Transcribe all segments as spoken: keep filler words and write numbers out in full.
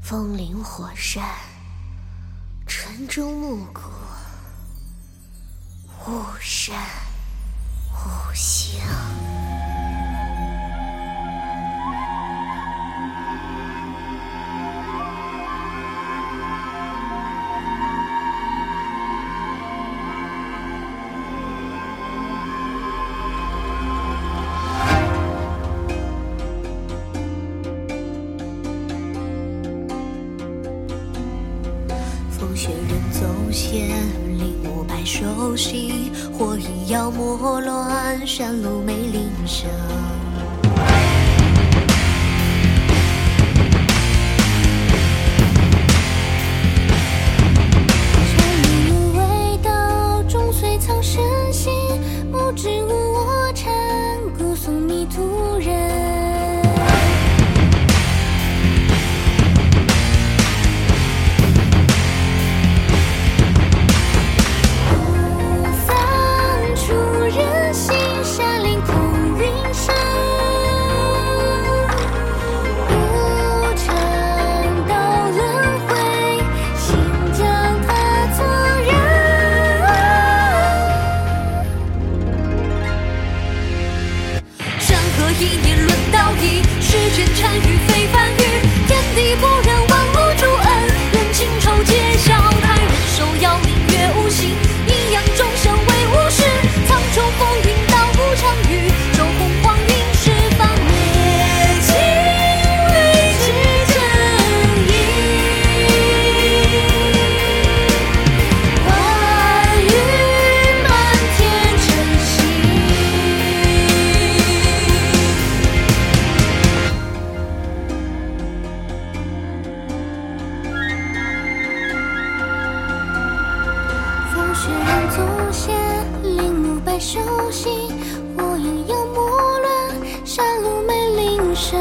风林火山，晨钟暮鼓，巫山无形。风雪人走险，林木白首行，火影妖魔乱，山路没铃声。山林无味道，终随苍生心，木之无我禅，孤宿迷途人。一年论道义，世间禅语非凡语，天地不仁，万物主恩，愿情仇皆消，他人手要明月无形，阴阳众生为无事，苍穹风云道无常语，周洪荒云释放灭尽未知真意，万语漫天晨曦。雪人走险，林木白首行，火影妖魔乱，山路没铃声。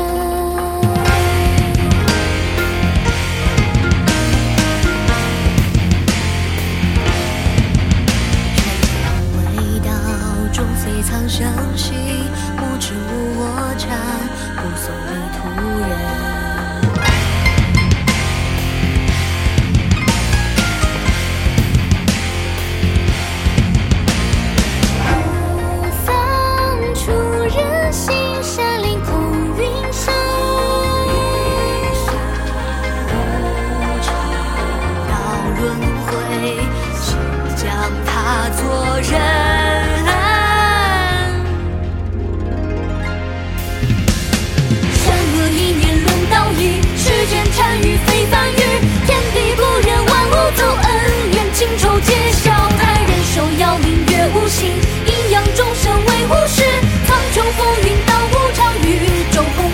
味道终非苍生心，木之无我禅，孤宿迷途人。他做人，善恶一念论道义，世间禅语非凡语，天地不仁，万物主恩，愿情仇皆消，他人手要明月无形，阴阳众生为无事，苍穹风云道无常语，周洪